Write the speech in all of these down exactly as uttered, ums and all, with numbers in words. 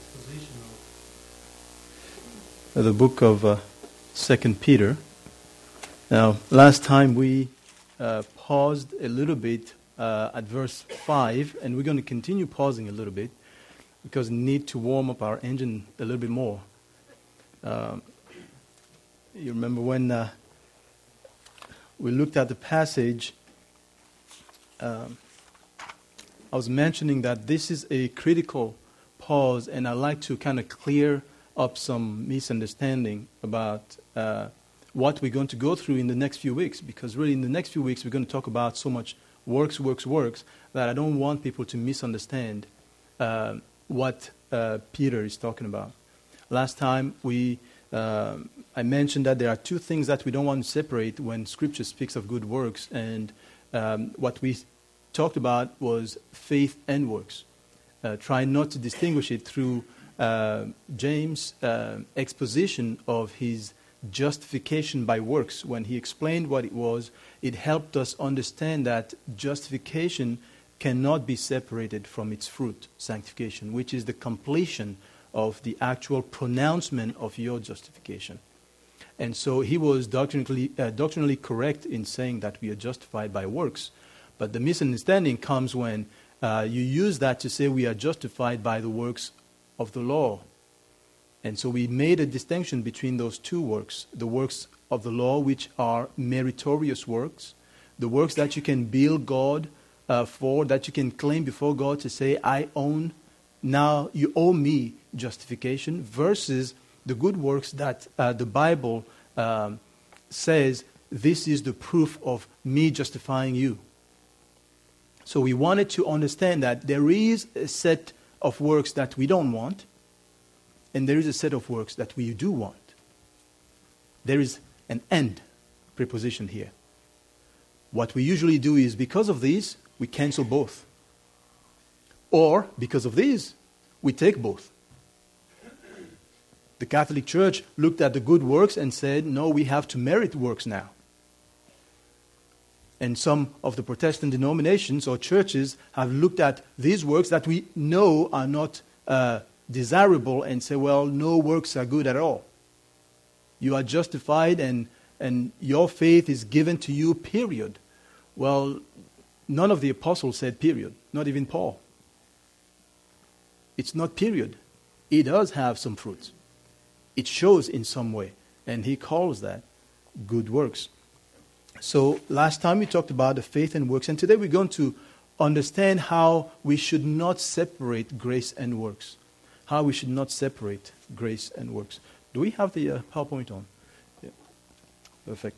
exposition of the book of uh, Second Peter. Now, last time we uh, paused a little bit uh, at verse five, and we're going to continue pausing a little bit because we need to warm up our engine a little bit more. Um, you remember when uh, we looked at the passage, um, I was mentioning that this is a critical pause, and I'd like to kind of clear up some misunderstanding about uh, what we're going to go through in the next few weeks, because really in the next few weeks we're going to talk about so much works, works, works, that I don't want people to misunderstand uh, what uh, Peter is talking about. Last time we, uh, I mentioned that there are two things that we don't want to separate when Scripture speaks of good works, and um, what we talked about was faith and works. Uh, try not to distinguish it through uh, James' uh, exposition of his justification by works. When he explained what it was, it helped us understand that justification cannot be separated from its fruit, sanctification, which is the completion of the actual pronouncement of your justification. And so he was doctrinally, uh, doctrinally correct in saying that we are justified by works. But the misunderstanding comes when uh, you use that to say we are justified by the works of the law. And so we made a distinction between those two works, the works of the law, which are meritorious works, the works that you can bill God uh, for, that you can claim before God to say, I own, now you owe me justification, versus the good works that uh, the Bible um, says, this is the proof of me justifying you. So we wanted to understand that there is a set of works that we don't want, and there is a set of works that we do want. There is an and preposition here. What we usually do is, because of these, we cancel both. Or, because of these, we take both. The Catholic Church looked at the good works and said, no, we have to merit works now. And some of the Protestant denominations or churches have looked at these works that we know are not uh, desirable and say, well, no works are good at all. You are justified and, and your faith is given to you, period. Well, none of the apostles said period, not even Paul. It's not period. It does have some fruits. It shows in some way, and he calls that good works. So last time we talked about the faith and works, and today we're going to understand how we should not separate grace and works. How we should not separate grace and works. Do we have the uh, PowerPoint on? Yeah. Perfect.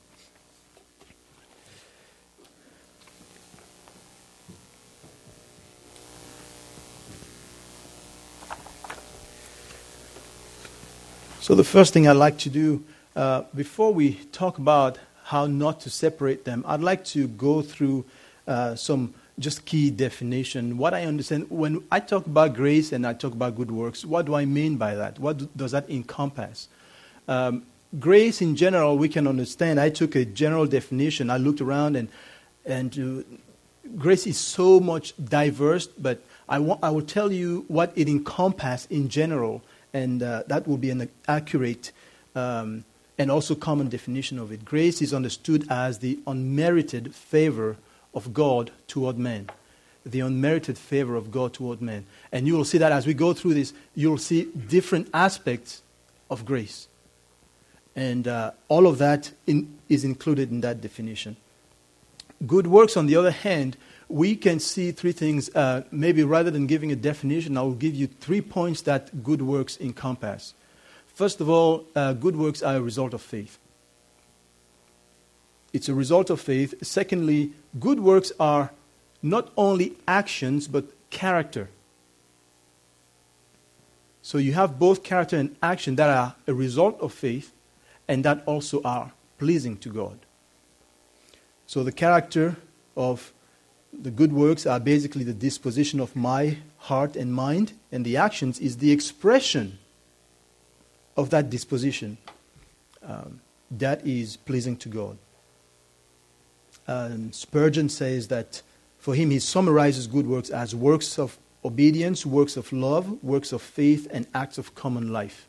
So the first thing I'd like to do, uh, before we talk about how not to separate them, I'd like to go through uh, some just key definition. What I understand, when I talk about grace and I talk about good works, what do I mean by that? What do, does that encompass? Um, grace in general, we can understand. I took a general definition. I looked around, and and uh, grace is so much diverse, but I, wa- I will tell you what it encompasses in general, and uh, that will be an accurate um and also common definition of it. Grace is understood as the unmerited favor of God toward man. The unmerited favor of God toward man. And you will see that as we go through this, you'll see different aspects of grace. And uh, all of that in, is included in that definition. Good works, on the other hand, we can see three things. Uh, maybe rather than giving a definition, I will give you three points that good works encompass. First of all, uh, good works are a result of faith. It's a result of faith. Secondly, good works are not only actions, but character. So you have both character and action that are a result of faith, and that also are pleasing to God. So the character of the good works are basically the disposition of my heart and mind, and the actions is the expression of that disposition um, that is pleasing to God. Um, Spurgeon says that for him he summarizes good works as works of obedience, works of love, works of faith, and acts of common life.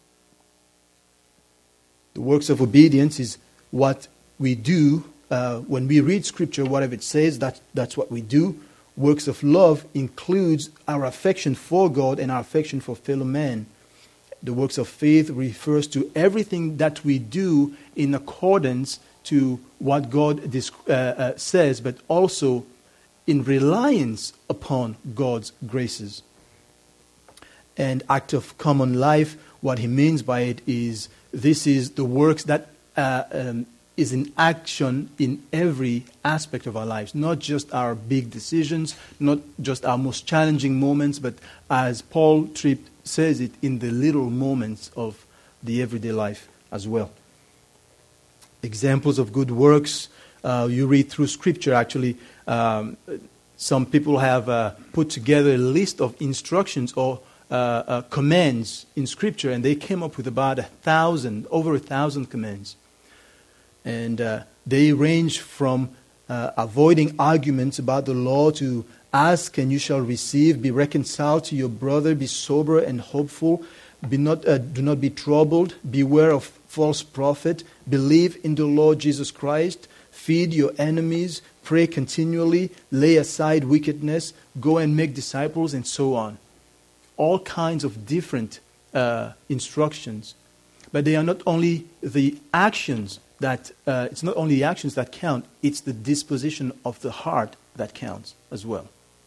The works of obedience is what we do uh, when we read Scripture, whatever it says, that, that's what we do. Works of love includes our affection for God and our affection for fellow men. The works of faith refers to everything that we do in accordance to what God uh, uh, says, but also in reliance upon God's graces. And act of common life, what he means by it is this is the works that uh, um, is in action in every aspect of our lives, not just our big decisions, not just our most challenging moments, but as Paul Tripp says it, in the little moments of the everyday life as well. Examples of good works, uh, you read through Scripture actually, um, some people have uh, put together a list of instructions or uh, uh, commands in Scripture, and they came up with about a thousand, over a thousand commands. And uh, they range from uh, avoiding arguments about the law to ask and you shall receive, be reconciled to your brother, be sober and hopeful, be not, uh, do not be troubled, beware of false prophet, believe in the Lord Jesus Christ, feed your enemies, pray continually, lay aside wickedness, go and make disciples, and so on. All kinds of different uh, instructions. But they are not only the actions that, uh, it's not only the actions that count, it's the disposition of the heart that counts as well.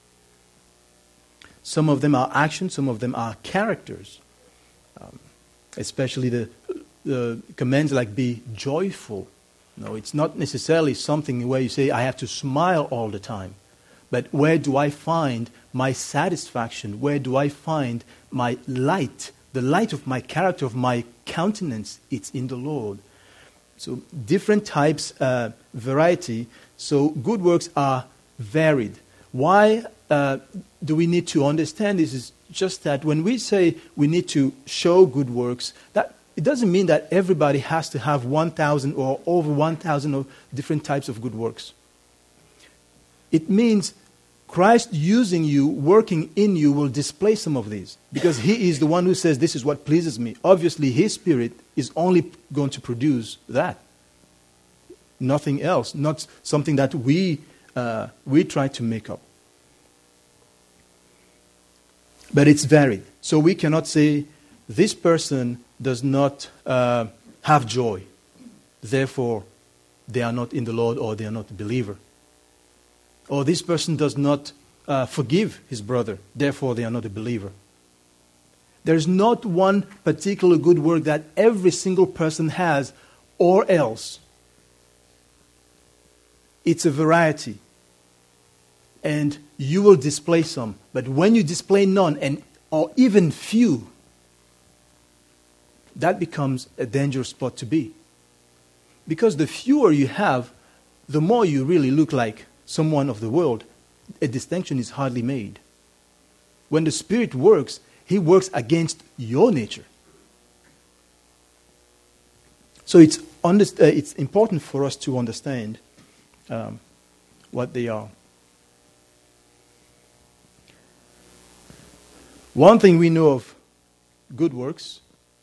Some of them are actions, some of them are characters. Um, especially the, the commands like be joyful. No, it's not necessarily something where you say, I have to smile all the time. But where do I find my satisfaction? Where do I find my light? The light of my character, of my countenance, it's in the Lord. So different types, uh, variety. So good works are varied. Why uh, do we need to understand this? Is just that when we say we need to show good works, that it doesn't mean that everybody has to have one thousand or over one thousand of different types of good works. It means Christ using you, working in you, will display some of these. Because he is the one who says, this is what pleases me. Obviously, his Spirit is only going to produce that. Nothing else. Not something that we, uh, we try to make up. But it's varied. So we cannot say, this person does not uh, have joy. Therefore, they are not in the Lord or they are not a believer. Or this person does not uh, forgive his brother. Therefore, they are not a believer. There's not one particular good work that every single person has or else. It's a variety. And you will display some. But when you display none, and or even few, that becomes a dangerous spot to be. Because the fewer you have, the more you really look like someone of the world. A distinction is hardly made. When the Spirit works, He works against your nature. So it's, underst- uh, it's important for us to understand um, what they are. One thing we know of good works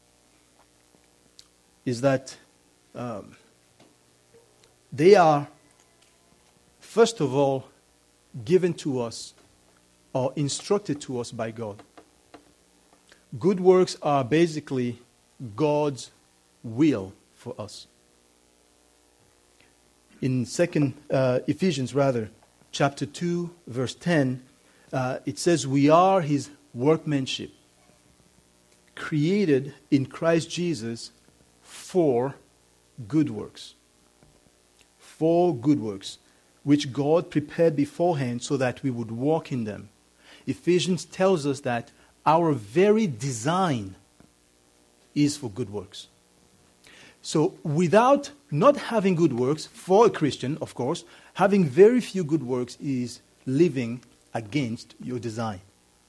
is that um, they are, first of all, given to us or instructed to us by God. Good works are basically God's will for us. In second uh, Ephesians, rather, chapter two, verse ten, uh, it says, we are His workmanship, created in Christ Jesus for good works. For good works, which God prepared beforehand so that we would walk in them. Ephesians tells us that our very design is for good works. So without not having good works, for a Christian, of course, having very few good works is living against your design.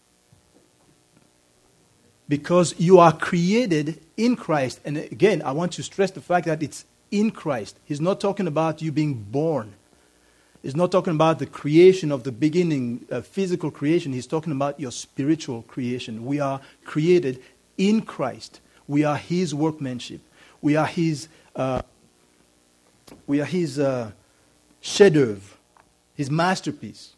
Because you are created in Christ. And again, I want to stress the fact that it's in Christ. He's not talking about you being born. He's not talking about the creation of the beginning, uh, physical creation. He's talking about your spiritual creation. We are created in Christ. We are His workmanship. We are His, uh, we are His uh, chef-d'oeuvre, His masterpiece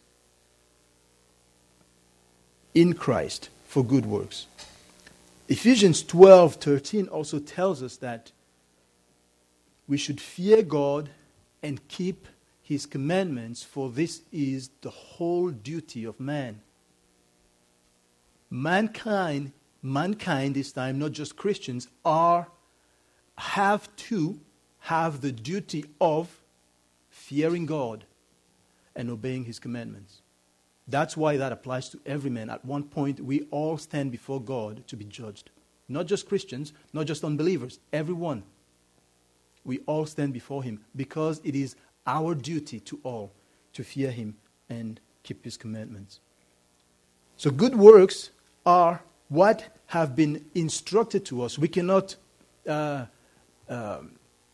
in Christ for good works. Ephesians twelve thirteen also tells us that we should fear God and keep His commandments, for this is the whole duty of man. Mankind, mankind this time, not just Christians, are have to have the duty of fearing God and obeying His commandments. That's why that applies to every man. At one point, we all stand before God to be judged. Not just Christians, not just unbelievers, everyone. We all stand before Him because it is our duty to all to fear Him and keep His commandments. So good works are what have been instructed to us. We cannot, uh, um,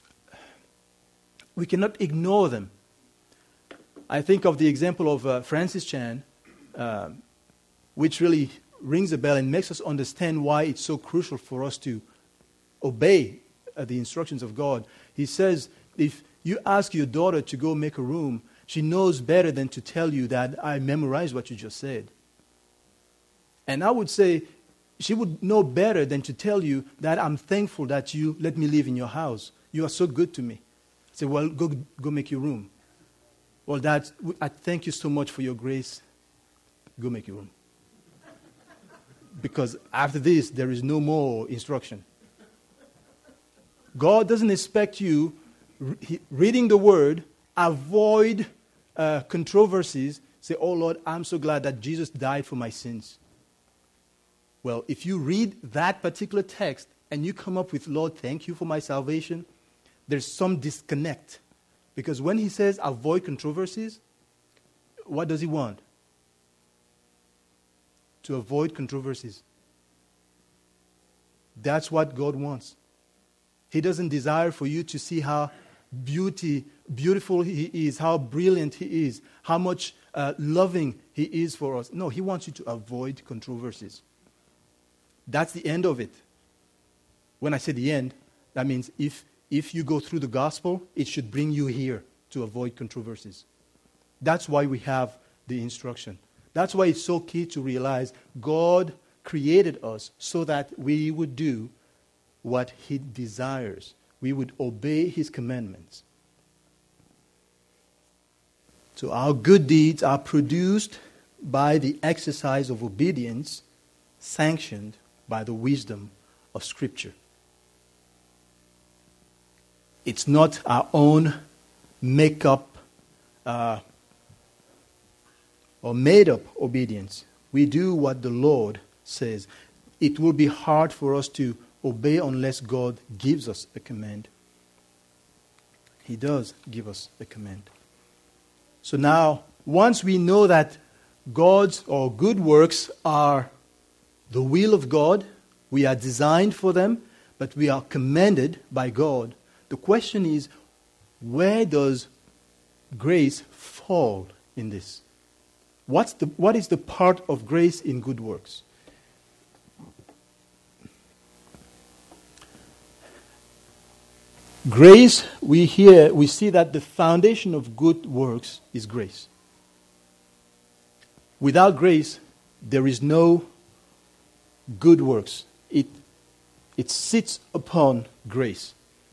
we cannot ignore them. I think of the example of uh, Francis Chan, uh, which really rings a bell and makes us understand why it's so crucial for us to obey uh, the instructions of God. He says, if you ask your daughter to go make a room, she knows better than to tell you that I memorized what you just said. And I would say she would know better than to tell you that I'm thankful that you let me live in your house. You are so good to me. I say, well, go, go make your room. Well, Dad, I thank you so much for your grace. Go make your room. Because after this, there is no more instruction. God doesn't expect you re- reading the Word, avoid uh, controversies, say, oh Lord, I'm so glad that Jesus died for my sins. Well, if you read that particular text and you come up with, Lord, thank you for my salvation, there's some disconnect. Because when He says avoid controversies, what does He want? To avoid controversies. That's what God wants. He doesn't desire for you to see how beauty, beautiful He is, how brilliant He is, how much uh, loving He is for us. No, He wants you to avoid controversies. That's the end of it. When I say the end, that means if, if you go through the gospel, it should bring you here to avoid controversies. That's why we have the instruction. That's why it's so key to realize God created us so that we would do what He desires. We would obey His commandments. So our good deeds are produced by the exercise of obedience, sanctioned by the wisdom of Scripture. It's not our own make-up uh, or made-up obedience. We do what the Lord says. It will be hard for us to obey unless God gives us a command. He does give us a command. So now, once we know that God's or good works are the will of God, we are designed for them, but we are commanded by God. The question is, where does grace fall in this? What's the, what is the part of grace in good works? Grace, we hear, we see that the foundation of good works is grace. Without grace, there is no good works. It, it sits upon grace.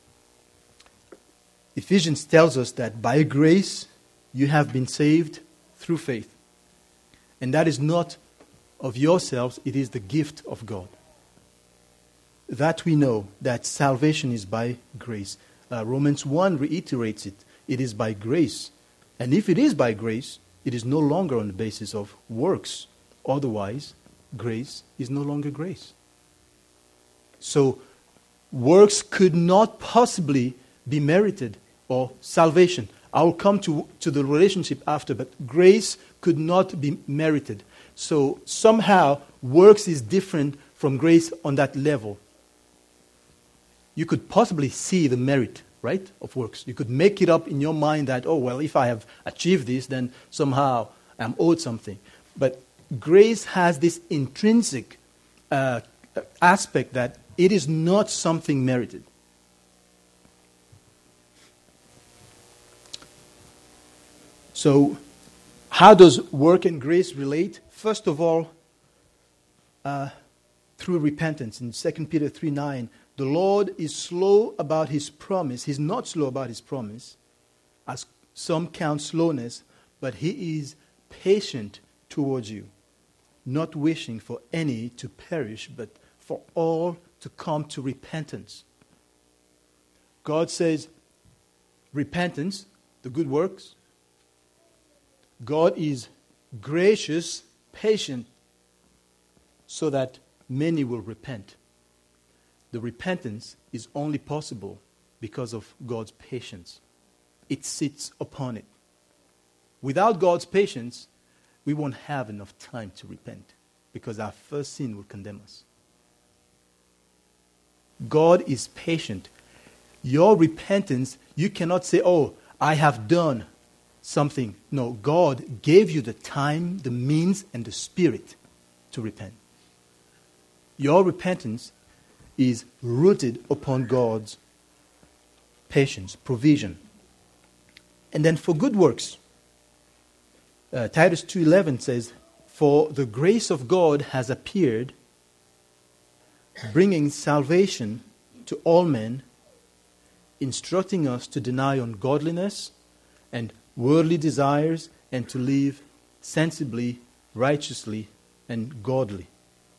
Ephesians tells us that by grace you have been saved through faith. And that is not of yourselves, it is the gift of God. That we know, that salvation is by grace. Uh, Romans one reiterates it. It is by grace. And if it is by grace, it is no longer on the basis of works. Otherwise, grace is no longer grace. So, works could not possibly be merited, or salvation. I will come to, to the relationship after, but grace could not be merited. So, somehow, works is different from grace on that level. You could possibly see the merit, right, of works. You could make it up in your mind that, oh, well, if I have achieved this, then somehow I'm owed something. But grace has this intrinsic uh, aspect that it is not something merited. So, how does work and grace relate? First of all, uh, through repentance. In Second Peter three nine, the Lord is slow about his promise. He's not slow about his promise, as some count slowness, but he is patient towards you, not wishing for any to perish, but for all to come to repentance. God says, repentance, the good works. God is gracious, patient, so that many will repent. The repentance is only possible because of God's patience. It sits upon it. Without God's patience, we won't have enough time to repent because our first sin will condemn us. God is patient. Your repentance, you cannot say, oh, I have done something. No, God gave you the time, the means, and the spirit to repent. Your repentance is rooted upon God's patience, provision. And then for good works, uh, Titus two eleven says, for the grace of God has appeared, bringing salvation to all men, instructing us to deny ungodliness and worldly desires and to live sensibly, righteously, and godly.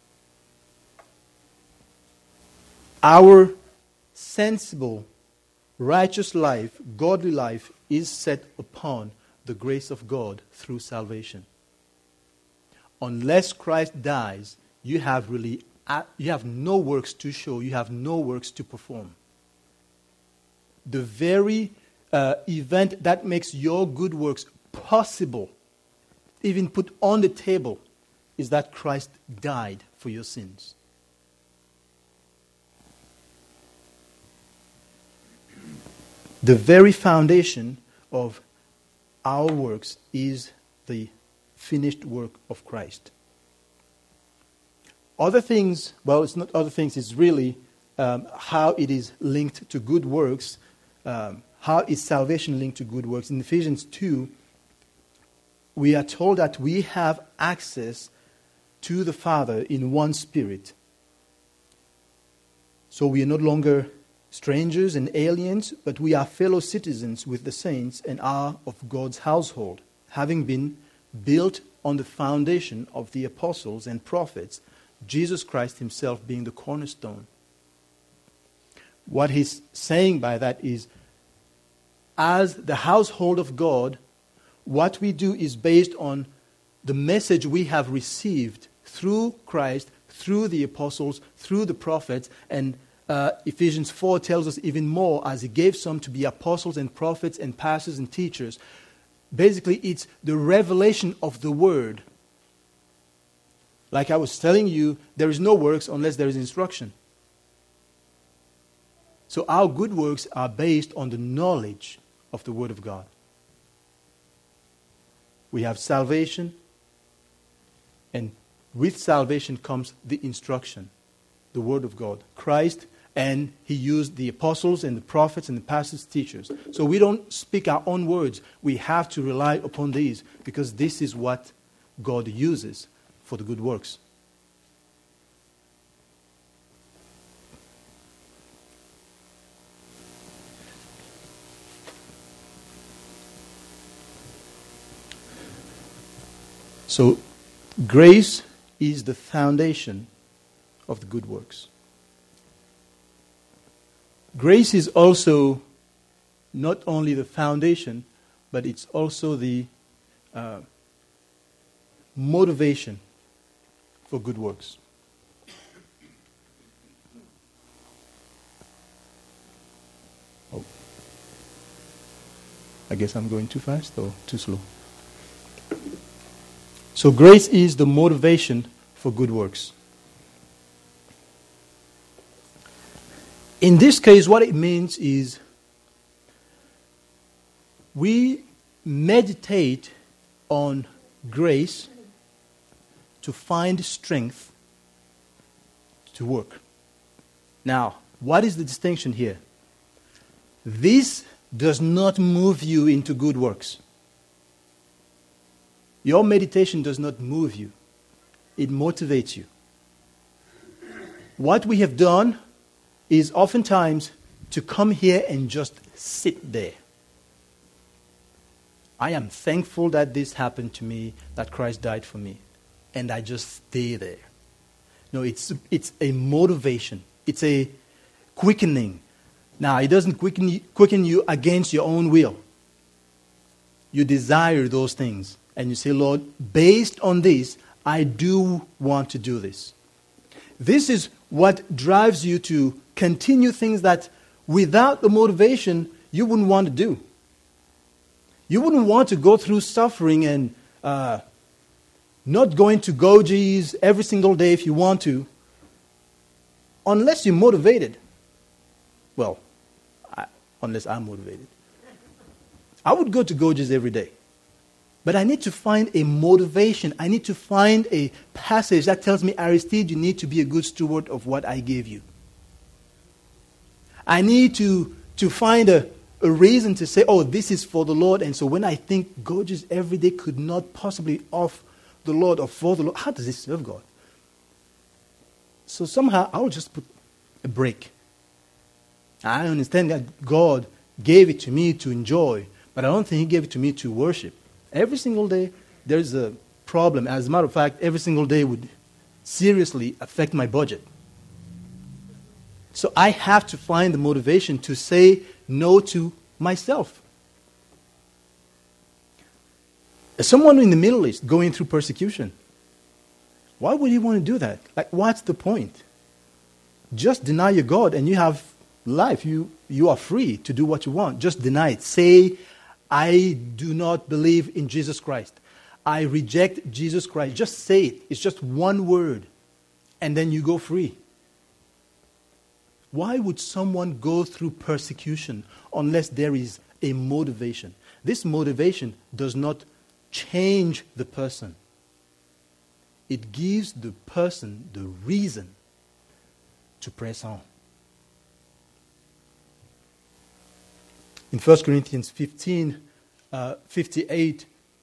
Our sensible, righteous life, godly life, is set upon the grace of God through salvation. Unless Christ dies, you have really you have no works to show, you have no works to perform. The very uh, event that makes your good works possible, even put on the table, is that Christ died for your sins. The very foundation of our works is the finished work of Christ. Other things, well, it's not other things, it's really um, how it is linked to good works. Um, how is salvation linked to good works? In Ephesians two, we are told that we have access to the Father in one Spirit. So we are no longer strangers and aliens, but we are fellow citizens with the saints and are of God's household, having been built on the foundation of the apostles and prophets, Jesus Christ himself being the cornerstone. What he's saying by that is, as the household of God, what we do is based on the message we have received through Christ, through the apostles, through the prophets, and uh, Ephesians four tells us even more, as he gave some to be apostles and prophets and pastors and teachers. Basically, it's the revelation of the word. Like I was telling you, there is no works unless there is instruction. So our good works are based on the knowledge of the Word of God. We have salvation, and with salvation comes the instruction, the Word of God. Christ, and he used the apostles and the prophets and the pastors, teachers. So we don't speak our own words. We have to rely upon these, because this is what God uses for the good works. So, grace is the foundation of the good works. Grace is also not only the foundation, but it's also the uh, motivation for good works. Oh. I guess I'm going too fast or too slow. So grace is the motivation for good works. In this case, what it means is we meditate on grace to find strength to work. Now, what is the distinction here? This does not move you into good works. Your meditation does not move you. It motivates you. What we have done is oftentimes to come here and just sit there. I am thankful that this happened to me, that Christ died for me. And I just stay there. No, it's it's a motivation. It's a quickening. Now, it doesn't quicken you, quicken you against your own will. You desire those things. And you say, Lord, based on this, I do want to do this. This is what drives you to continue things that without the motivation, you wouldn't want to do. You wouldn't want to go through suffering and uh, not going to Goji's every single day if you want to, unless you're motivated. Well, I, unless I'm motivated. I would go to Goji's every day. But I need to find a motivation. I need to find a passage that tells me, Aristide, you need to be a good steward of what I gave you. I need to, to find a, a reason to say, oh, this is for the Lord. And so when I think Goji's every day could not possibly off the Lord or for the Lord, how does this serve God? So somehow I'll just put a break. I understand that God gave it to me to enjoy, but I don't think He gave it to me to worship. Every single day, there's a problem. As a matter of fact, every single day would seriously affect my budget. So I have to find the motivation to say no to myself. As someone in the Middle East going through persecution, why would he want to do that? Like, what's the point? Just deny your God and you have life. You, you are free to do what you want. Just deny it. Say, I do not believe in Jesus Christ. I reject Jesus Christ. Just say it. It's just one word. And then you go free. Why would someone go through persecution unless there is a motivation? This motivation does not change the person. It gives the person the reason to press on. In First Corinthians fifteen, uh, fifty-eight,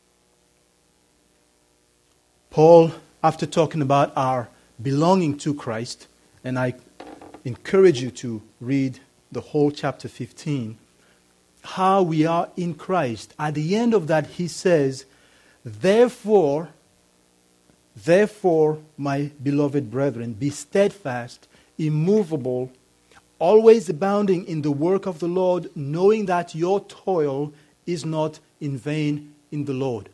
Paul, after talking about our belonging to Christ, and I encourage you to read the whole chapter fifteen, how we are in Christ. At the end of that, he says, Therefore, therefore, my beloved brethren, be steadfast, immovable, always abounding in the work of the Lord, knowing that your toil is not in vain in the Lord.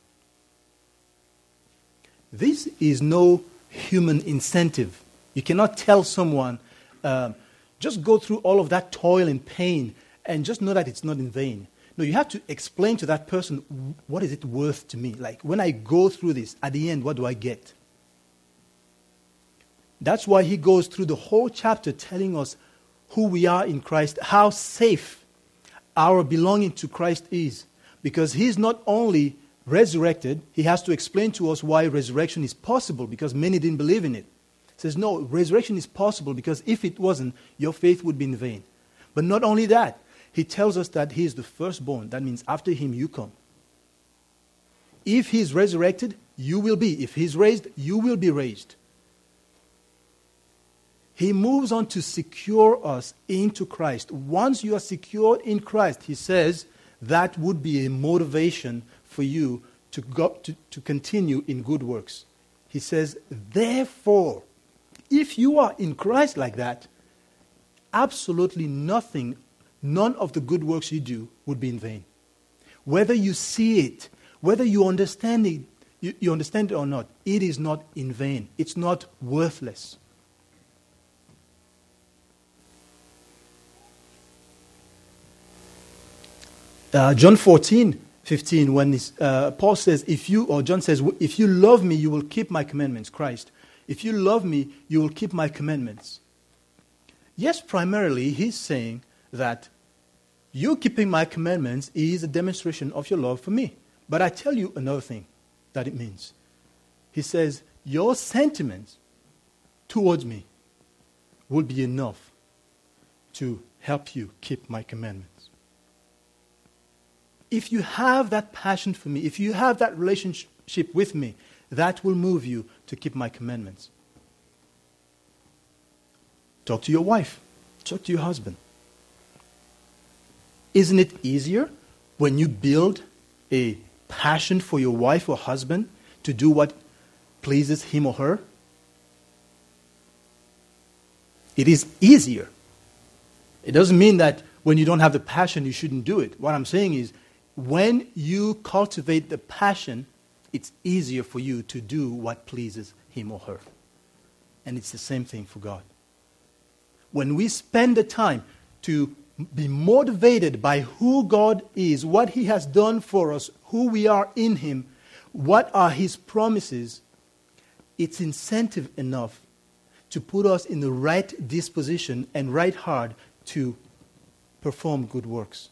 This is no human incentive. You cannot tell someone, uh, just go through all of that toil and pain and just know that it's not in vain. No, you have to explain to that person, what is it worth to me? Like, when I go through this, at the end, what do I get? That's why he goes through the whole chapter telling us who we are in Christ, how safe our belonging to Christ is. Because he's not only resurrected, he has to explain to us why resurrection is possible, because many didn't believe in it. He says, no, resurrection is possible because if it wasn't, your faith would be in vain. But not only that, he tells us that he is the firstborn. That means after him, you come. If he is resurrected, you will be. If he is raised, you will be raised. He moves on to secure us into Christ. Once you are secured in Christ, he says, that would be a motivation for you to, go, to, to continue in good works. He says, therefore, if you are in Christ like that, absolutely nothing, none of the good works you do would be in vain. Whether you see it, whether you understand it, you, you understand it or not, it is not in vain. It's not worthless. Uh, John fourteen, fifteen, when uh, Paul says, if you, or John says, if you love me, you will keep my commandments. Christ, if you love me, you will keep my commandments. Yes, primarily, he's saying that You keeping my commandments is a demonstration of your love for me. But I tell you another thing that it means. He says, your sentiments towards me will be enough to help you keep my commandments. If you have that passion for me, if you have that relationship with me, that will move you to keep my commandments. Talk to your wife. Talk to your husband. Isn't it easier when you build a passion for your wife or husband to do what pleases him or her? It is easier. It doesn't mean that when you don't have the passion, you shouldn't do it. What I'm saying is, when you cultivate the passion, it's easier for you to do what pleases him or her. And it's the same thing for God. When we spend the time to be motivated by who God is, what He has done for us, who we are in Him, what are His promises, it's incentive enough to put us in the right disposition and right heart to perform good works.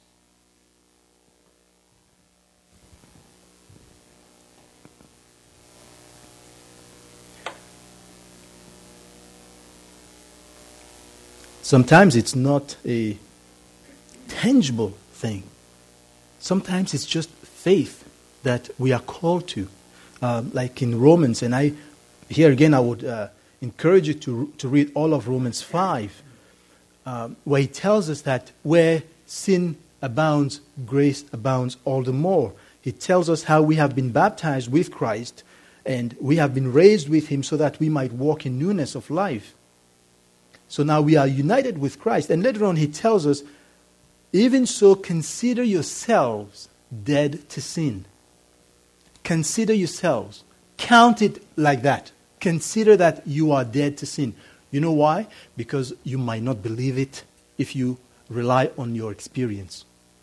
Sometimes it's not a tangible thing. Sometimes it's just faith that we are called to. Uh, like in Romans, and I, here again I would uh, encourage you to, to read all of Romans five, uh, where he tells us that where sin abounds, grace abounds all the more. He tells us how we have been baptized with Christ, and we have been raised with Him so that we might walk in newness of life. So now we are united with Christ. And later on he tells us, even so consider yourselves dead to sin. Consider yourselves. Count it like that. Consider that you are dead to sin. You know why? Because you might not believe it if you rely on your experience.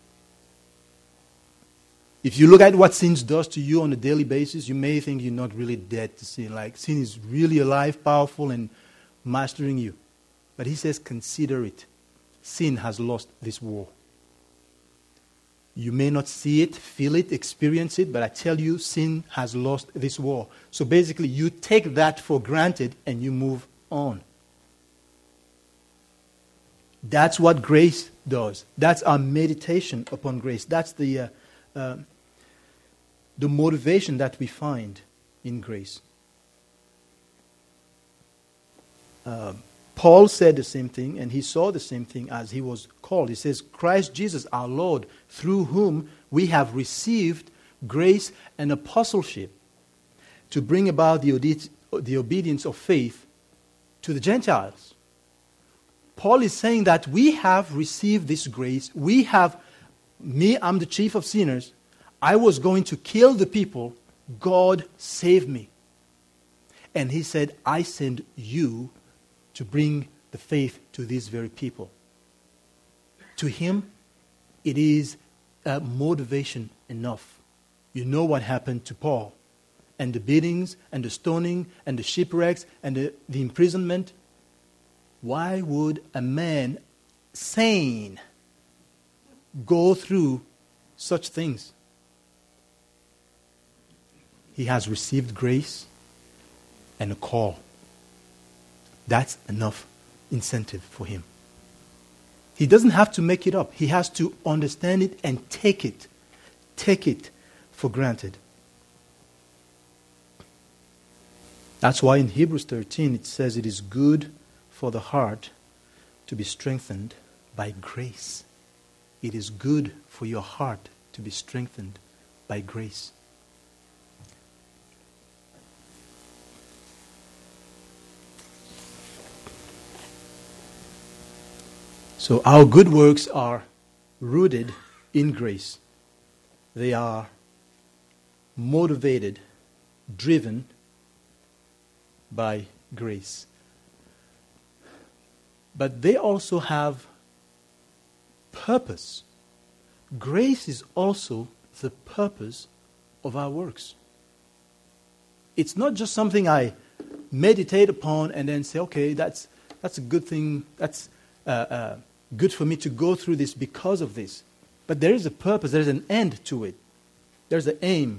If you look at what sin does to you on a daily basis, you may think you're not really dead to sin. Like sin is really alive, powerful, and mastering you. But he says, consider it. Sin has lost this war. You may not see it, feel it, experience it, but I tell you, sin has lost this war. So basically, you take that for granted and you move on. That's what grace does. That's our meditation upon grace. That's the, uh, uh, the motivation that we find in grace. Uh, Paul said the same thing, and he saw the same thing as he was called. He says, Christ Jesus our Lord, through whom we have received grace and apostleship to bring about the, ode- the obedience of faith to the Gentiles. Paul is saying that we have received this grace. We have, me, I'm the chief of sinners. I was going to kill the people. God saved me. And he said, I send you to bring the faith to these very people. To him, it is uh, motivation enough. You know what happened to Paul, and the beatings, and the stoning, and the shipwrecks, and the, the imprisonment. Why would a man sane go through such things? He has received grace and a call. That's enough incentive for him. He doesn't have to make it up. He has to understand it and take it. Take it for granted. That's why in Hebrews thirteen it says it is good for the heart to be strengthened by grace. It is good for your heart to be strengthened by grace. So our good works are rooted in grace. They are motivated, driven by grace. But they also have purpose. Grace is also the purpose of our works. It's not just something I meditate upon and then say, okay, that's that's a good thing. That's uh, uh, good for me to go through this because of this. But there is a purpose, there is an end to it. There's an aim.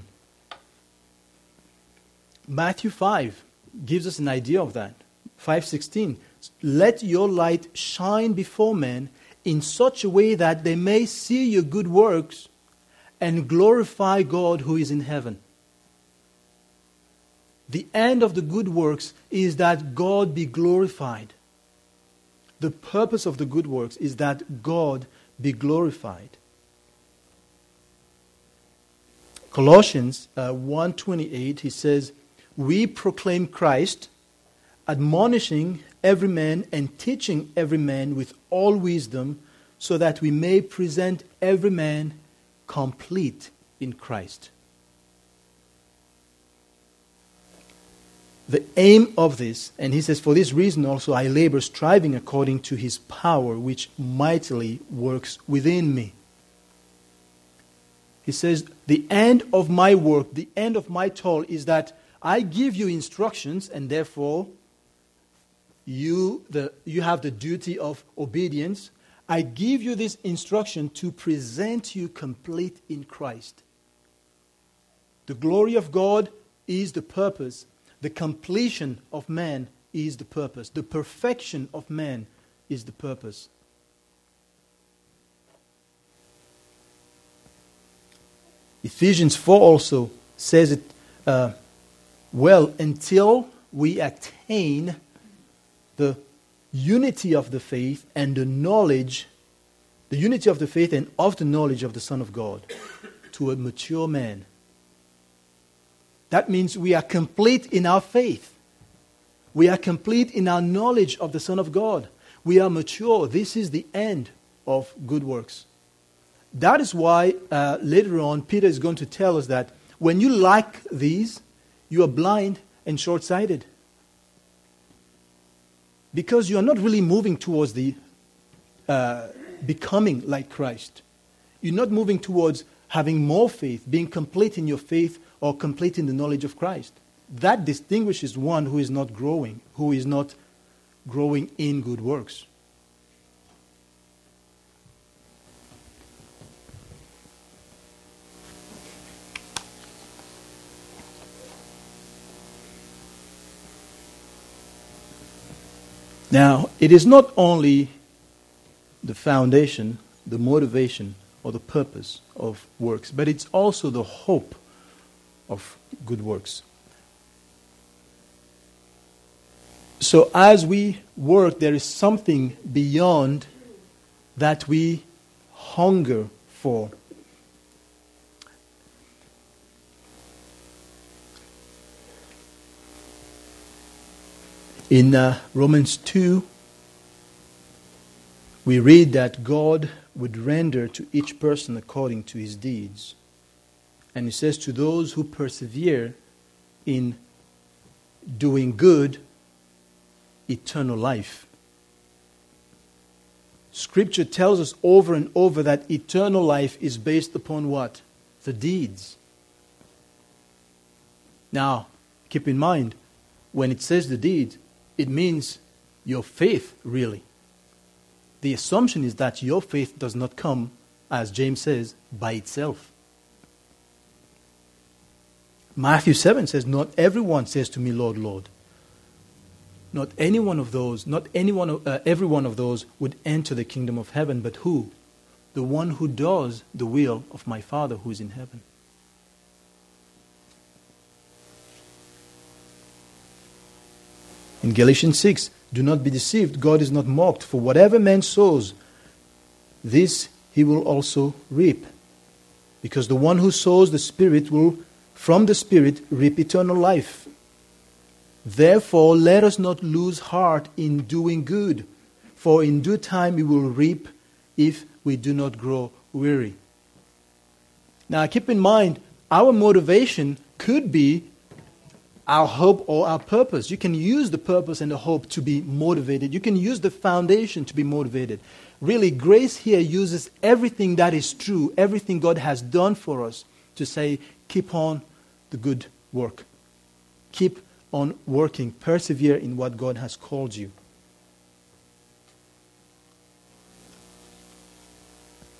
Matthew five gives us an idea of that. five sixteen. Let your light shine before men in such a way that they may see your good works and glorify God who is in heaven. The end of the good works is that God be glorified. The purpose of the good works is that God be glorified. Colossians uh, one twenty-eight, he says, we proclaim Christ, admonishing every man and teaching every man with all wisdom, so that we may present every man complete in Christ. The aim of this, and he says, for this reason also I labor, striving according to his power, which mightily works within me. He says, the end of my work, the end of my toil is that I give you instructions, and therefore you, the, you have the duty of obedience. I give you this instruction to present you complete in Christ. The glory of God is the purpose. The completion of man is the purpose. The perfection of man is the purpose. Ephesians four also says it uh, well, until we attain the unity of the faith and the knowledge, the unity of the faith and of the knowledge of the Son of God, to a mature man. That means we are complete in our faith. We are complete in our knowledge of the Son of God. We are mature. This is the end of good works. That is why uh, later on Peter is going to tell us that when you lack these, you are blind and short-sighted. Because you are not really moving towards the uh, becoming like Christ. You're not moving towards having more faith, being complete in your faith, or complete in the knowledge of Christ. That distinguishes one who is not growing, who is not growing in good works. Now, it is not only the foundation, the motivation, or the purpose of works, but it's also the hope of good works. So as we work, there is something beyond that we hunger for. In uh, Romans two, we read that God would render to each person according to his deeds. And it says, to those who persevere in doing good, eternal life. Scripture tells us over and over that eternal life is based upon what? The deeds. Now, keep in mind, when it says the deeds, it means your faith, really. The assumption is that your faith does not come, as James says, by itself. Matthew seven says, not everyone says to me, Lord, Lord. Not any one of those, not any one of, uh, every one of those would enter the kingdom of heaven, but who? The one who does the will of my Father who is in heaven. In Galatians six, do not be deceived, God is not mocked, for whatever man sows, this he will also reap. Because the one who sows the Spirit will, from the Spirit, reap eternal life. Therefore, let us not lose heart in doing good, for in due time we will reap if we do not grow weary. Now, keep in mind, our motivation could be our hope or our purpose. You can use the purpose and the hope to be motivated. You can use the foundation to be motivated. Really, grace here uses everything that is true, everything God has done for us, to say, keep on the good work. Keep on working. Persevere in what God has called you.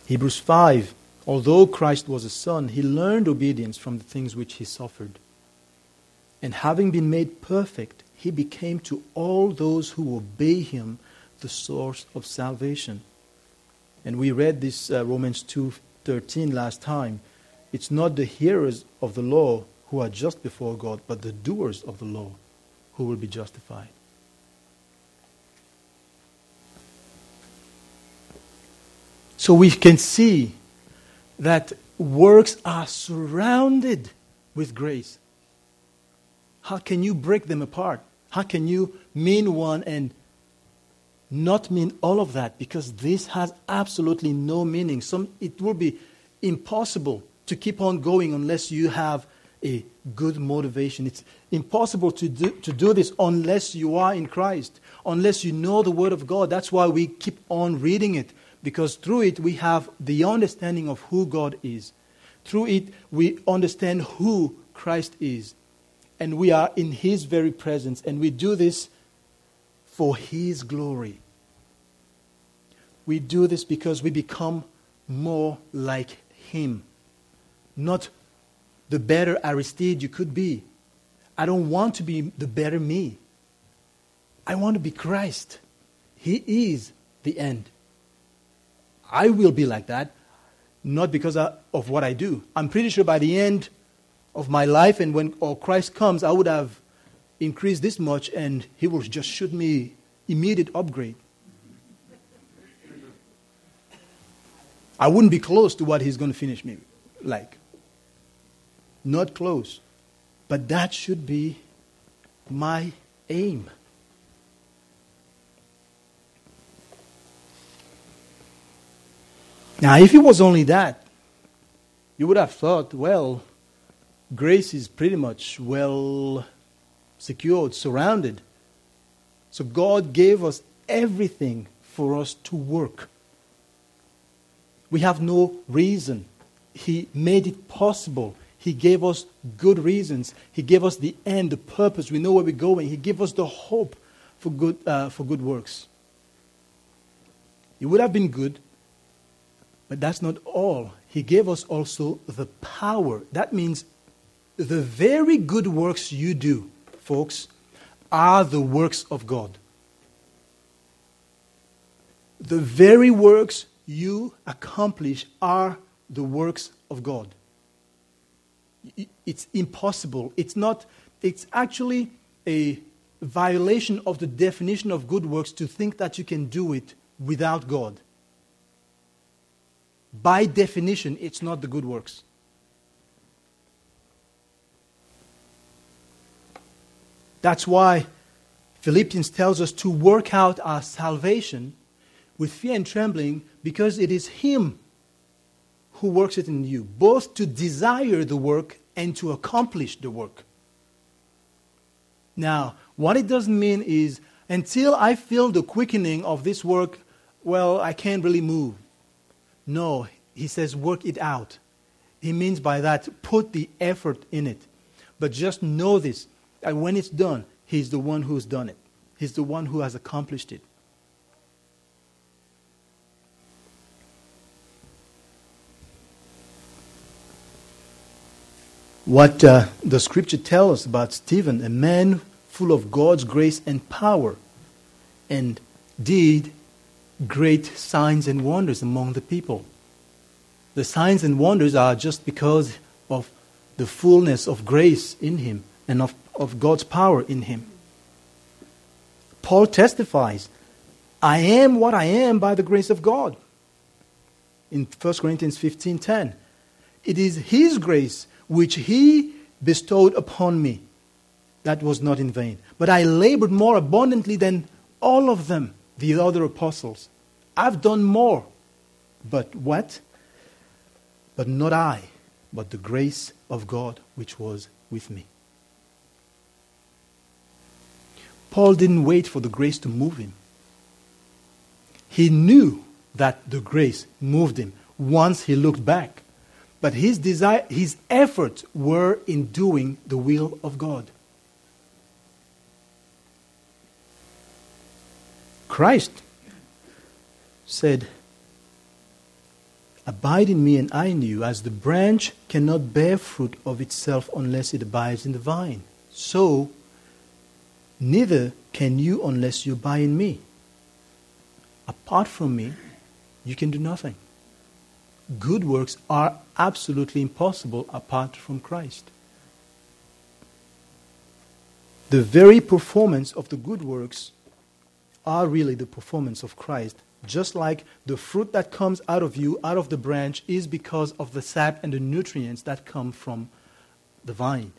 Hebrews five, although Christ was a son, he learned obedience from the things which he suffered. And having been made perfect, he became to all those who obey him the source of salvation. And we read this uh, Romans two thirteen last time. It's not the hearers of the law who are just before God, but the doers of the law who will be justified. So we can see that works are surrounded with grace. How can you break them apart? How can you mean one and not mean all of that? Because this has absolutely no meaning. Some, it will be impossible to keep on going unless you have a good motivation. It's impossible to do, to do this unless you are in Christ, unless you know the Word of God. That's why we keep on reading it, because through it we have the understanding of who God is. Through it we understand who Christ is. And we are in His very presence, and we do this for His glory. We do this because we become more like Him. Not the better Aristide you could be. I don't want to be the better me. I want to be Christ. He is the end. I will be like that, not because of what I do. I'm pretty sure by the end of my life, and when or Christ comes, I would have increased this much, and He will just shoot me immediate upgrade. I wouldn't be close to what He's going to finish me like. Not close. But that should be my aim. Now, if it was only that, you would have thought, well, grace is pretty much well secured, surrounded. So God gave us everything for us to work. We have no reason. He made it possible. He gave us good reasons. He gave us the end, the purpose. We know where we're going. He gave us the hope for good, uh, for good works. It would have been good, but that's not all. He gave us also the power. That means the very good works you do, folks, are the works of God. The very works you accomplish are the works of God. It's impossible. It's not, it's actually a violation of the definition of good works to think that you can do it without God. By definition, it's not the good works. That's why Philippians tells us to work out our salvation with fear and trembling, because it is Him who works it in you, both to desire the work and to accomplish the work. Now, what it doesn't mean is, until I feel the quickening of this work, well, I can't really move. No, he says work it out. He means by that, put the effort in it. But just know this, that when it's done, He's the one who's done it. He's the one who has accomplished it. What uh, the scripture tells us about Stephen, a man full of God's grace and power, and did great signs and wonders among the people. The signs and wonders are just because of the fullness of grace in him and of, of God's power in him. Paul testifies, I am what I am by the grace of God. In First Corinthians fifteen ten, it is His grace which He bestowed upon me. That was not in vain. But I labored more abundantly than all of them, the other apostles. I've done more. But what? But not I, but the grace of God which was with me. Paul didn't wait for the grace to move him. He knew that the grace moved him once he looked back. But his desire, his efforts were in doing the will of God. Christ said, Abide in me and I in you, as the branch cannot bear fruit of itself unless it abides in the vine. So, neither can you unless you abide in me. Apart from me, you can do nothing. Good works are absolutely impossible apart from Christ. The very performance of the good works are really the performance of Christ. Just like the fruit that comes out of you, out of the branch, is because of the sap and the nutrients that come from the vine.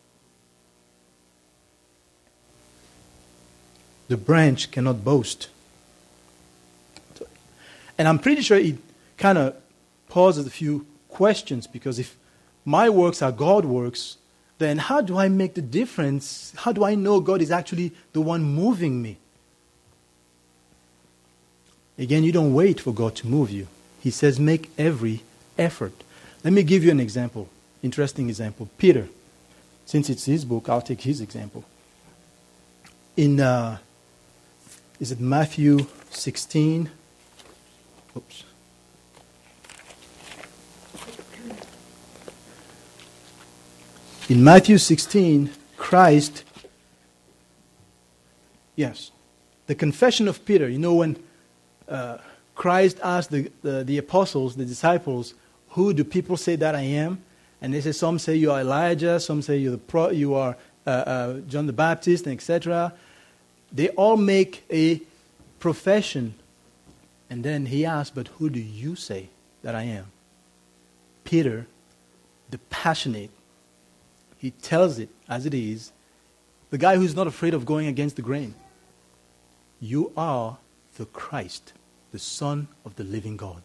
The branch cannot boast. And I'm pretty sure it kind of poses a few questions, because if my works are God works, then how do I make the difference? How do I know God is actually the one moving me? Again, you don't wait for God to move you. He says, make every effort. Let me give you an example, interesting example. Peter, since it's his book, I'll take his example. In, uh, is it Matthew sixteen? Oops. In Matthew sixteen, Christ, yes, the confession of Peter, you know, when uh, Christ asked the, the, the apostles, the disciples, who do people say that I am? And they say, some say you are Elijah, some say you're the pro, you are uh, uh, John the Baptist, and et cetera. They all make a profession. And then he asked, but who do you say that I am? Peter, the passionate, he tells it as it is, the guy who's not afraid of going against the grain. You are the Christ, the Son of the living God.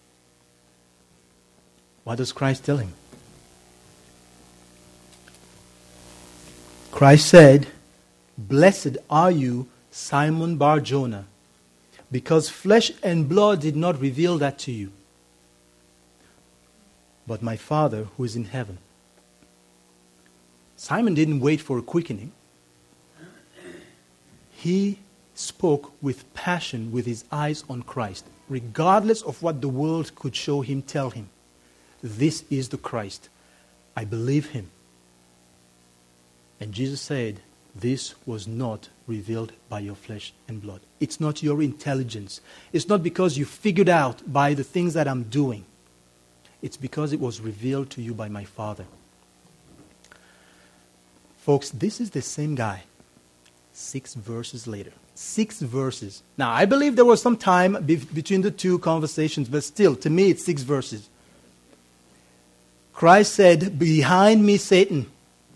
What does Christ tell him? Christ said, blessed are you, Simon Bar-Jonah, because flesh and blood did not reveal that to you, but my Father who is in heaven. Simon didn't wait for a quickening. He spoke with passion, with his eyes on Christ. Regardless of what the world could show him, tell him, this is the Christ. I believe him. And Jesus said, this was not revealed by your flesh and blood. It's not your intelligence. It's not because you figured out by the things that I'm doing. It's because it was revealed to you by my Father. Folks, this is the same guy. Six verses later. Six verses. Now, I believe there was some time be- between the two conversations, but still, to me, it's six verses. Christ said, behind me, Satan.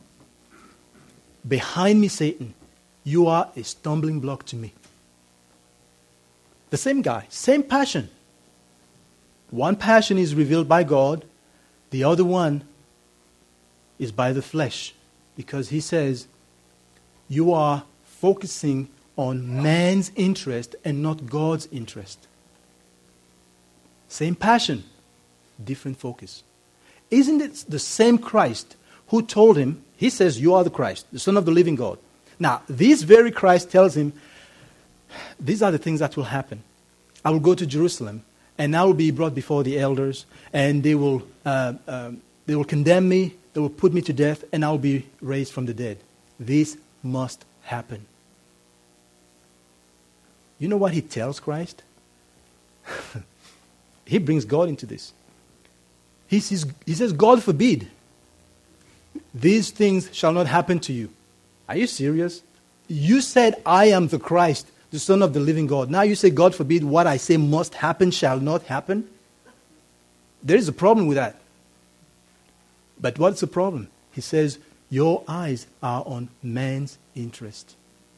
Behind me, Satan. You are a stumbling block to me. The same guy, same passion. One passion is revealed by God. The other one is by the flesh. Because he says, you are focusing on man's interest and not God's interest. Same passion, different focus. Isn't it the same Christ who told him, he says, you are the Christ, the Son of the living God. Now, this very Christ tells him, these are the things that will happen. I will go to Jerusalem, and I will be brought before the elders, and they will, uh, uh, they will condemn me, they will put me to death, and I will be raised from the dead. This must happen. You know what he tells Christ? He brings God into this. He says, he says, God forbid, these things shall not happen to you. Are you serious? You said, I am the Christ, the Son of the living God. Now you say, God forbid, what I say must happen shall not happen? There is a problem with that. But what's the problem? He says, your eyes are on man's interest.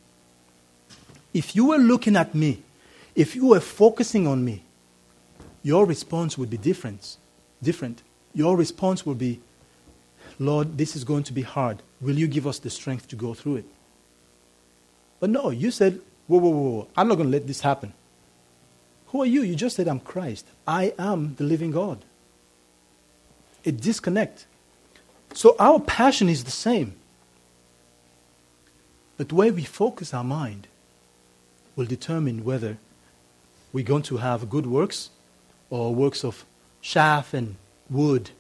If you were looking at me, if you were focusing on me, your response would be different. Different. Your response will be, Lord, this is going to be hard. Will you give us the strength to go through it? But no, you said, whoa, whoa, whoa, whoa. I'm not going to let this happen. Who are you? You just said, I'm Christ. I am the living God. A disconnect. So our passion is the same. But where we focus our mind will determine whether we're going to have good works or works of chaff and wood.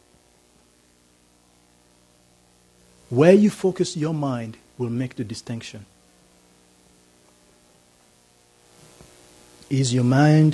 Where you focus your mind will make the distinction. Is your mind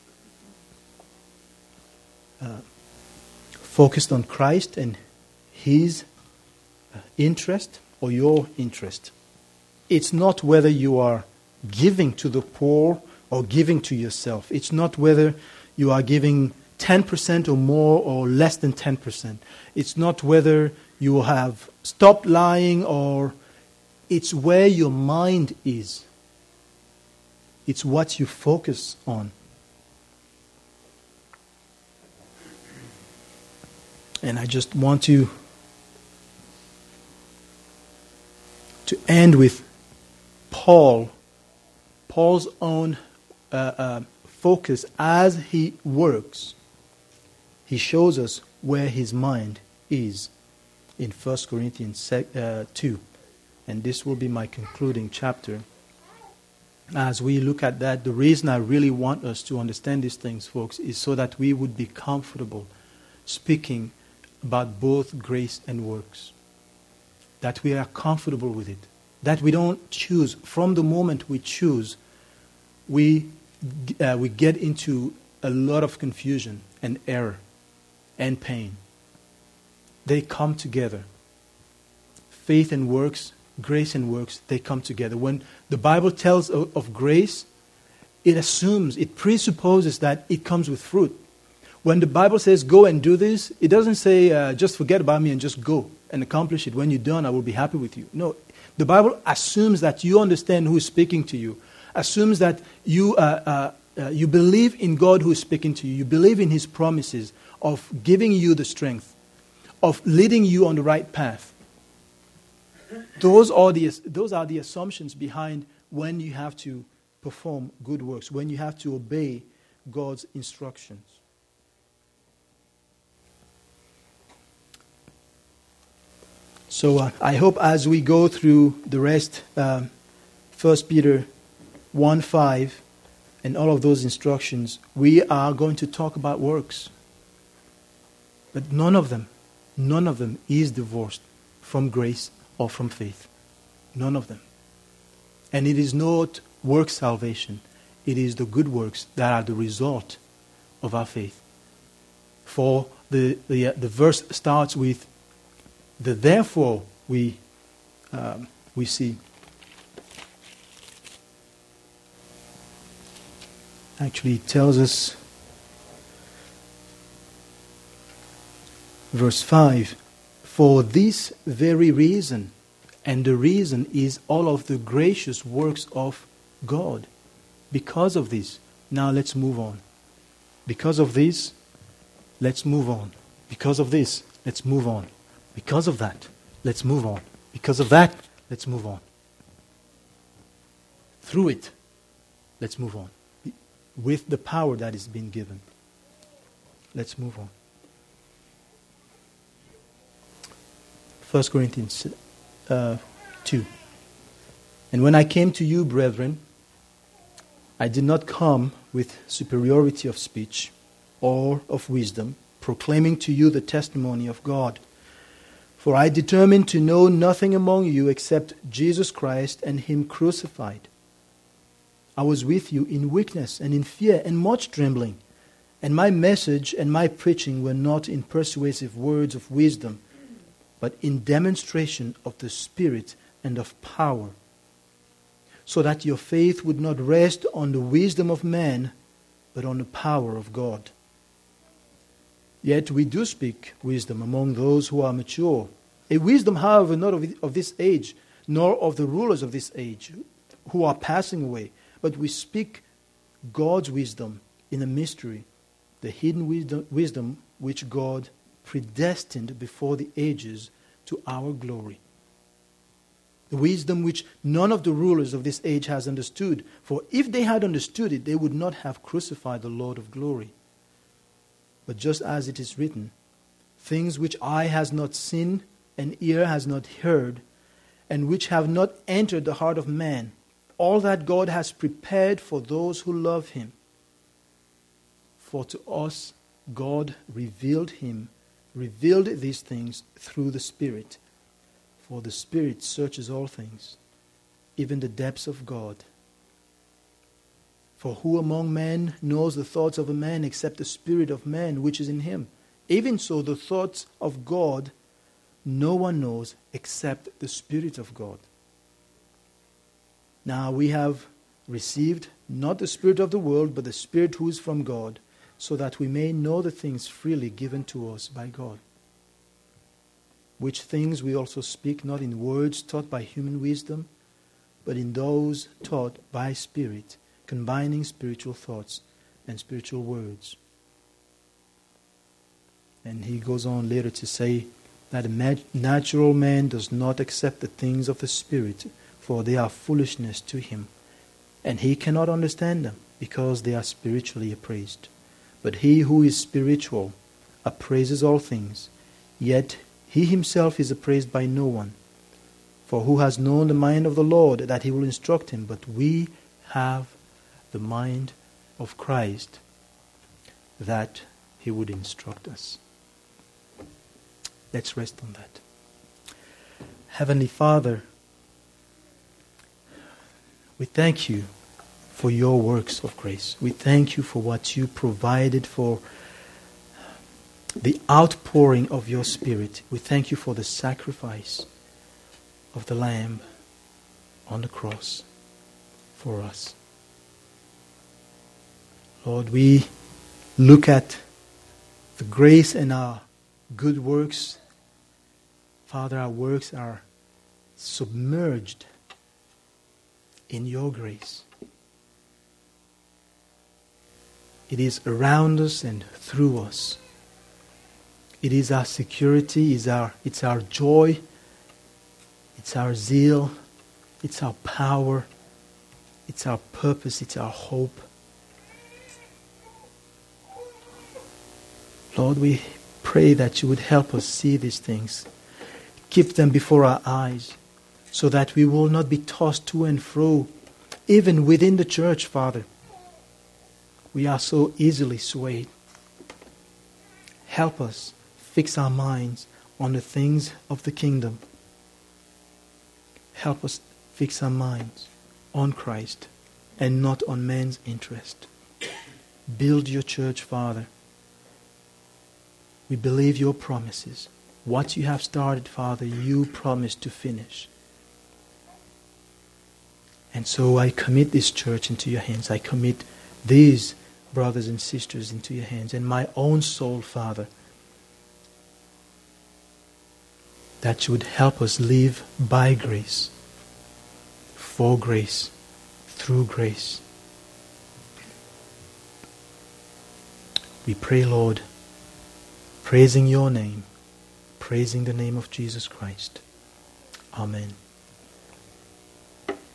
uh, focused on Christ and His uh, interest or your interest? It's not whether you are giving to the poor or giving to yourself. It's not whether you are giving ten percent or more or less than ten percent. It's not whether you have stopped lying or it's where your mind is. It's what you focus on. And I just want to to end with Paul, Paul's own uh, uh, focus as he works. He shows us where his mind is in First Corinthians two. And this will be my concluding chapter. As we look at that, the reason I really want us to understand these things, folks, is so that we would be comfortable speaking about both grace and works. That we are comfortable with it. That we don't choose. From the moment we choose, we uh, we get into a lot of confusion and error and pain. They come together. Faith and works, grace and works, they come together. When the Bible tells of, of grace, it assumes, it presupposes that it comes with fruit. When the Bible says, go and do this, it doesn't say, uh, just forget about me and just go and accomplish it. When you're done, I will be happy with you. No, the Bible assumes that you understand who is speaking to you, assumes that you, uh, uh, uh, you believe in God who is speaking to you, you believe in His promises of giving you the strength, of leading you on the right path. Those are the, those are the assumptions behind when you have to perform good works, when you have to obey God's instructions. So uh, I hope as we go through the rest, um, First Peter one five, and all of those instructions, we are going to talk about works. But none of them, none of them is divorced from grace or from faith. None of them. And it is not work salvation. It is the good works that are the result of our faith. For the the, uh, the verse starts with the therefore we um, we see. Actually, it tells us, verse five, for this very reason, and the reason is all of the gracious works of God. Because of this, now let's move on. Because of this, let's move on. Because of this, let's move on. Because of that, let's move on. Because of that, let's move on. Through it, let's move on. With the power that is being given, let's move on. First Corinthians uh, two. And when I came to you, brethren, I did not come with superiority of speech or of wisdom, proclaiming to you the testimony of God. For I determined to know nothing among you except Jesus Christ and Him crucified. I was with you in weakness and in fear and much trembling. And my message and my preaching were not in persuasive words of wisdom, but in demonstration of the Spirit and of power, so that your faith would not rest on the wisdom of man, but on the power of God. Yet we do speak wisdom among those who are mature, a wisdom, however, not of, of this age, nor of the rulers of this age, who are passing away, but we speak God's wisdom in a mystery, the hidden wisdom, wisdom which God predestined before the ages to our glory. The wisdom which none of the rulers of this age has understood, for if they had understood it, they would not have crucified the Lord of glory. But just as it is written, things which eye has not seen and ear has not heard, and which have not entered the heart of man, all that God has prepared for those who love Him. For to us God revealed him, revealed these things through the Spirit. For the Spirit searches all things, even the depths of God. For who among men knows the thoughts of a man except the spirit of man which is in him? Even so, the thoughts of God no one knows except the Spirit of God. Now we have received not the spirit of the world, but the Spirit who is from God, so that we may know the things freely given to us by God. Which things we also speak not in words taught by human wisdom, but in those taught by Spirit, combining spiritual thoughts and spiritual words. And he goes on later to say that a natural man does not accept the things of the Spirit, for they are foolishness to him, and he cannot understand them, because they are spiritually appraised. But he who is spiritual appraises all things, yet he himself is appraised by no one. For who has known the mind of the Lord, that he will instruct him? But we have the mind of Christ, that he would instruct us. Let's rest on that. Heavenly Father, we thank you for your works of grace. We thank you for what you provided, for the outpouring of your Spirit. We thank you for the sacrifice of the Lamb on the cross for us. Lord, we look at the grace and our good works. Father, our works are submerged in your grace. It is around us and through us. It is our security, it's our, it's our joy, it's our zeal, it's our power, it's our purpose, it's our hope. Lord, we pray that you would help us see these things. Keep them before our eyes, so that we will not be tossed to and fro, even within the church, Father. We are so easily swayed. Help us fix our minds on the things of the kingdom. Help us fix our minds on Christ and not on man's interest. Build your church, Father. We believe your promises. What you have started, Father, you promise to finish. And so I commit this church into your hands. I commit these brothers and sisters into your hands, and my own soul, Father, that you would help us live by grace, for grace, through grace. We pray, Lord, praising your name, praising the name of Jesus Christ. Amen.